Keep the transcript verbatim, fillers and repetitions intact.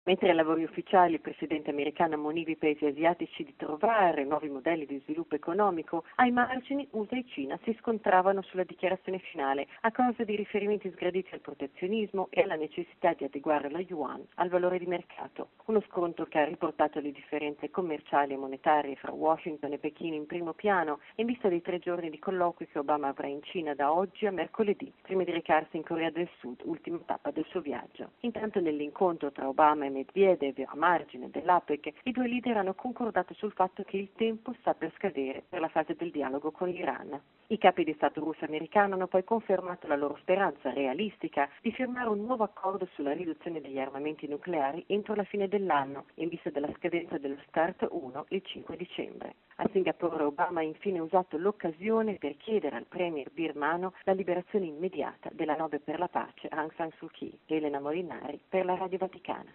Mentre ai lavori ufficiali il presidente americano ammoniva i paesi asiatici di trovare nuovi modelli di sviluppo economico, ai margini U S A e Cina si scontravano sulla dichiarazione finale a causa di riferimenti sgraditi al protezionismo e alla necessità di adeguare lo yuan al valore di mercato. Uno scontro che ha riportato le differenze commerciali e monetarie fra Washington e Pechino in primo piano in vista dei tre giorni di colloqui che Obama avrà in Cina da oggi a mercoledì, prima di recarsi in Corea del Sud, ultima tappa del suo viaggio. Intanto nell'incontro tra Obama e Medvedev a margine dell'APEC, i due leader hanno concordato sul fatto che il tempo sta per scadere per la fase del dialogo con l'Iran. I capi di Stato russo e americano hanno poi confermato la loro speranza realistica di firmare un nuovo accordo sulla riduzione degli armamenti nucleari entro la fine dell'anno, in vista della scadenza dello START uno il cinque dicembre. A Singapore Obama ha infine usato l'occasione per chiedere al premier birmano la liberazione immediata della Nobel per la pace Aung San Suu Kyi. Elena Molinari per la Radio Vaticana.